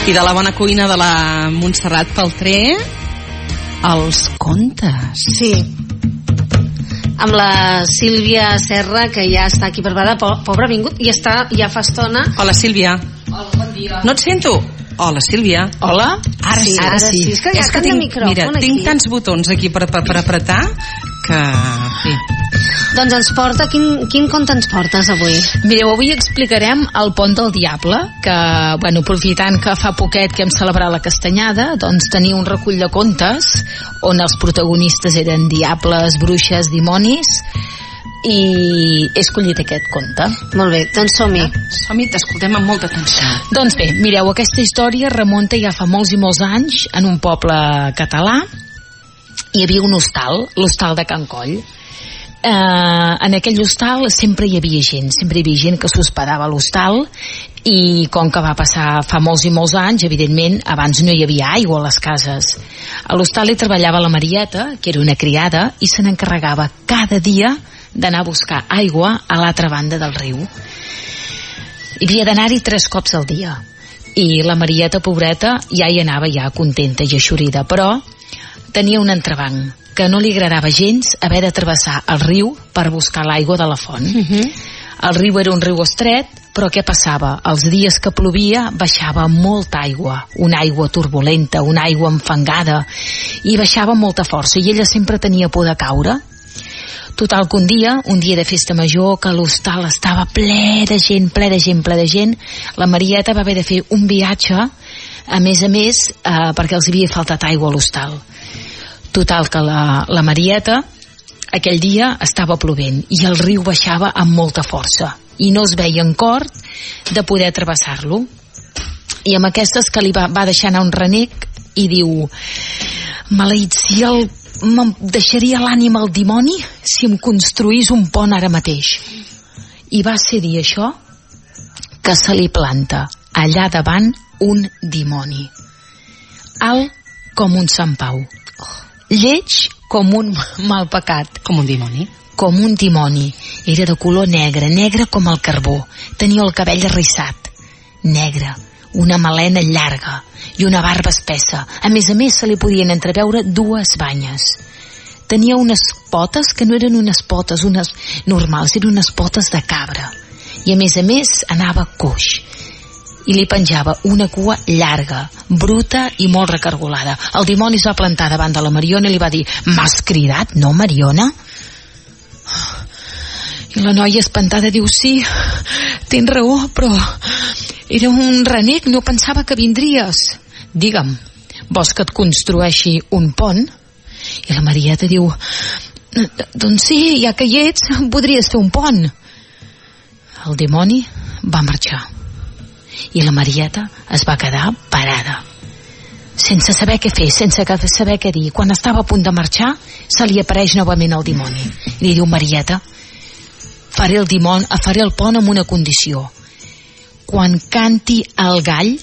I de la bona cuina de la Montserrat Peltré, els contes. Sí. Amb la Sílvia Serra, que ja està aquí preparada. Pobra, ha vingut i està ja fa estona. Hola, Sílvia. Hola, bon dia. No et sento. Hola, Sílvia. Hola. Ara sí. És que ja tinc micròfon mira, aquí. tinc tants botons aquí per apretar que... Sí. Doncs ens porta, quin conte ens portes avui? Mireu, avui explicarem el Pont del Diable, que, bueno, aprofitant que fa poquet que hem celebrat la Castanyada, doncs tenia un recull de contes on els protagonistes eren diables, bruixes, dimonis, i he escollit aquest conte. Molt bé, doncs som-hi. Som-hi, t'escoltem amb molta atenció. Doncs bé, mireu, aquesta història remunta ja fa molts i molts anys en un poble català. Hi havia un hostal, l'hostal de Can Coll. En aquell hostal sempre hi havia gent que s'hospedava a l'hostal, i com que va passar fa molts i molts anys, evidentment abans no hi havia aigua a les cases. A l'hostal hi treballava la Marieta, que era una criada, i se n'encarregava cada dia d'anar a buscar aigua a l'altra banda del riu. Hi havia d'anar-hi 3 cops al dia, i la Marieta, pobreta, ja hi anava ja contenta i eixorida, però tenia un entrebanc, que no li agradava gens haver de travessar el riu per buscar l'aigua de la font. El riu era un riu estret, però què passava? Els dies que plovia baixava molta aigua, una aigua turbulenta, una aigua enfangada, i baixava amb molta força, i ella sempre tenia por de caure. Total que un dia de festa major, que l'hostal estava ple de gent, la Marieta va haver de fer un viatge, a més, perquè els havia faltat aigua a l'hostal. Total que la Marieta aquell dia estava plovent i el riu baixava amb molta força i no es veia en cort de poder travessar-lo, i amb aquestes que li va deixar anar un renec i diu: maleït, si me'n deixaria l'ànima al dimoni si em construís un pont ara mateix. I va ser dir això que se li planta allà davant un dimoni, alt com un Sant Pau, lleig com un mal pecat. Com un dimoni? Com un dimoni. Era de color negre com el carbó. Tenia el cabell arrissat, negre, una melena llarga i una barba espessa. A més, se li podien entreveure 2 banyes. Tenia unes potes que no eren unes potes unes normals, eren unes potes de cabra. I a més anava coix. I li penjava una cua llarga, bruta i molt recargolada. El dimoni es va plantar davant de la Mariona i li va dir: m'has cridat, no, Mariona? I la noia espantada diu: sí, tens raó, però era un renec, no pensava que vindries. Digue'm, vols que et construeixi un pont? I la Marieta diu: doncs sí, ja que hi ets, podries fer un pont. El dimoni va marxar i la Marieta es va quedar parada, sense saber què fer, sense saber què dir. Quan estava a punt de marxar, se li apareix novament el dimoni i li diu: Marieta, faré el pont amb una condició. Quan canti el gall,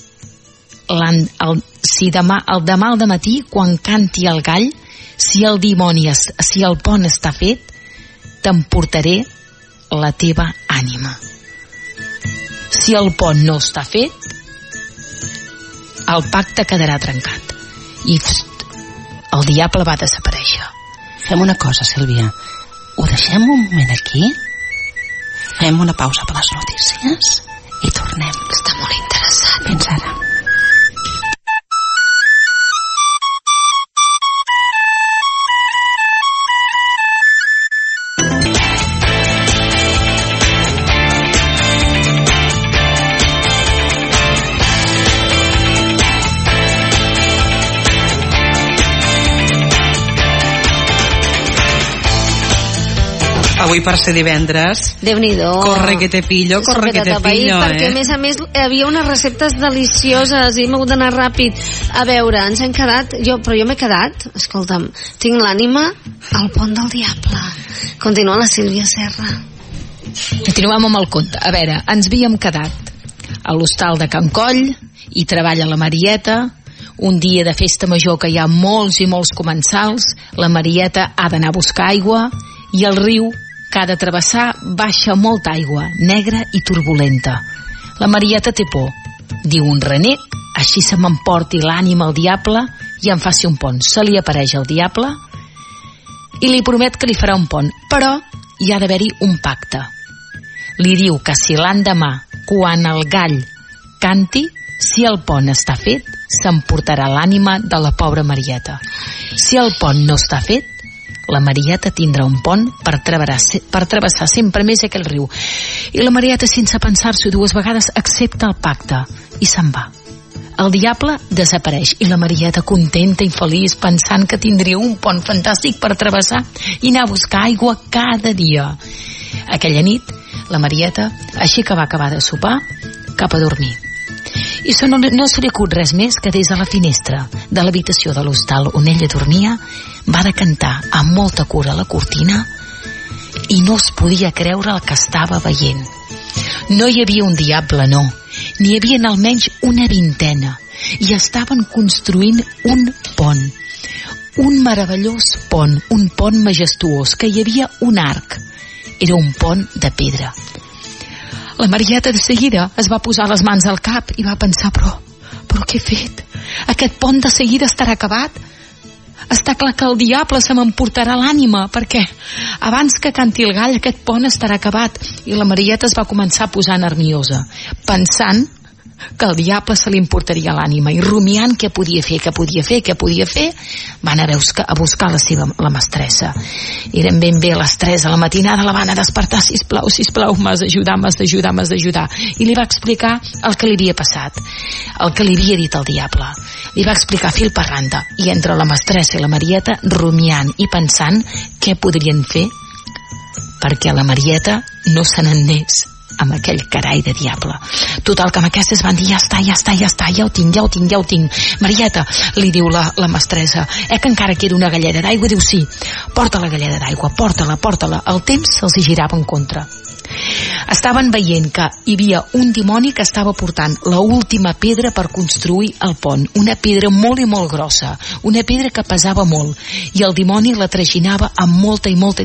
demà al matí, quan canti el gall, si el pont està fet, t'emportaré la teva ànima. Si el pont no està fet, el pacte quedarà trencat. I el diable va desaparèixer. Fem una cosa, Sílvia, ho deixem un moment aquí, fem una pausa per les notícies i tornem. Està molt interessant. Fins ara. Avui per ser divendres, Déu-n'hi-do. corre que te pillo, perquè a més hi havia unes receptes delicioses i hem hagut d'anar ràpid. A veure, ens hem quedat, però jo m'he quedat, escolta'm, tinc l'ànima al pont del diable. Continua la Sílvia Serra. Continuem amb el conte. A veure, ens havíem quedat a l'hostal de Can Coll, i treballa la Marieta. Un dia de festa major que hi ha molts i molts comensals, la Marieta ha d'anar a buscar aigua i el riu que ha de travessar baixa molta aigua, negra i turbulenta. La Marieta té por. Diu un renec així se m'emporti l'ànima al diable i em faci un pont. Se li apareix el diable i li promet que li farà un pont, però hi ha d'haver-hi un pacte. Li diu que si l'endemà, quan el gall canti, si el pont està fet, s'emportarà l'ànima de la pobra Marieta. Si el pont no està fet, la Marieta tindrà un pont per travessar sempre més aquell riu. I la Marieta, sense pensar-s'ho 2 vegades, accepta el pacte i se'n va. El diable desapareix i la Marieta, contenta i feliç, pensant que tindria un pont fantàstic per travessar i anar a buscar aigua cada dia. Aquella nit, la Marieta, així que va acabar de sopar, cap a dormir. I no se li acut res més que des de la finestra de l'habitació de l'hostal on ella dormia va decantar amb molta cura la cortina i no es podia creure el que estava veient. No hi havia un diable, no. N'hi havia almenys una vintena i estaven construint un pont. Un meravellós pont, un pont majestuós, que hi havia un arc. Era un pont de pedra. La Marieta de seguida es va posar les mans al cap i va pensar, però què he fet? Aquest pont de seguida estarà acabat? Està clar que el diable se m'emportarà l'ànima, perquè abans que canti el gall aquest pont estarà acabat. I la Marieta es va començar a posar nerviosa, pensant que el diable se li emportaria l'ànima, i rumiant què podia fer, va anar a buscar la mestressa. Eren ben bé les 3 de la matinada, la van a despertar, sisplau, m'has d'ajudar. I li va explicar el que li havia passat, el que li havia dit el diable. Li va explicar fil per randa, i entre la mestressa i la Marieta, rumiant i pensant què podrien fer perquè la Marieta no se n'anés amb aquell carai de diable. Total, que amb aquestes van dir, ja ho tinc. Marieta, li diu la mestressa, que encara queda una galleda d'aigua? Diu, sí, porta la galleda d'aigua, porta-la. El temps se'ls girava en contra. Estaven veient que hi havia un dimoni que estava portant l'última pedra per construir el pont, una pedra molt i molt grossa, una pedra que pesava molt, i el dimoni la traginava amb molta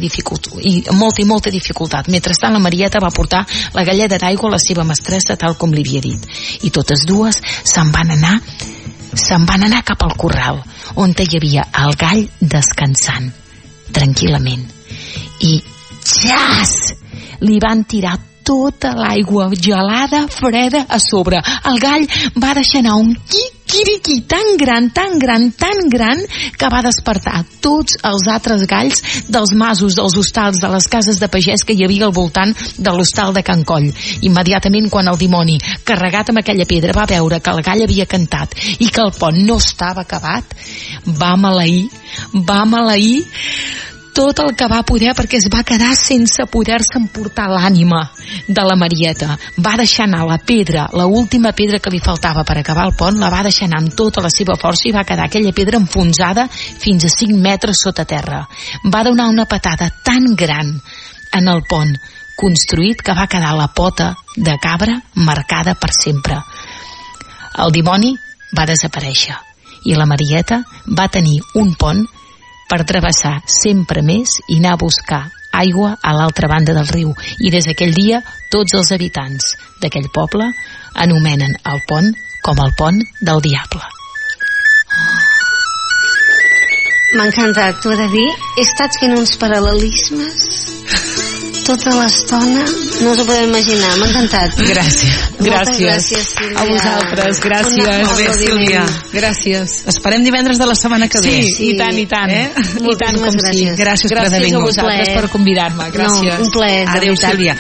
dificultat. Mentrestant, la Marieta va portar la galleda d'aigua a la seva mestressa, tal com li havia dit, i totes dues se'n van anar cap al corral, on hi havia el gall descansant tranquil·lament, i jas! Li van tirar tota l'aigua gelada, freda, a sobre. El gall va deixar anar un quiquiriqui tan gran, que va despertar tots els altres galls dels masos, dels hostals, de les cases de pagès que hi havia al voltant de l'hostal de Can Coll. Immediatament, quan el dimoni, carregat amb aquella pedra, va veure que el gall havia cantat i que el pont no estava acabat, va maleir tot el que va poder, perquè es va quedar sense poder-se emportar l'ànima de la Marieta. Va deixar anar la pedra, l'última pedra que li faltava per acabar el pont, la va deixar anar amb tota la seva força i va quedar aquella pedra enfonsada fins a 5 metres sota terra. Va donar una patada tan gran en el pont construït que va quedar la pota de cabra marcada per sempre. El dimoni va desaparèixer i la Marieta va tenir un pont per travessar sempre més i anar a buscar aigua a l'altra banda del riu. I des d'aquell dia, tots els habitants d'aquell poble anomenen el pont com el pont del diable. M'ha encantat, t'ho he de dir. He estat fent uns paral·lelismes tota l'estona, no us ho podeu imaginar. M'ha encantat. Gràcies, Sílvia. A vosaltres, gràcies. Molt bé, Sílvia. Gràcies. Esperem divendres de la setmana que ve. Sí, i tant. I tant com gràcies. sí. Gràcies per haver vingut. Gràcies a vosaltres per convidar-me. Gràcies. Un plaer. Adéu, Sílvia.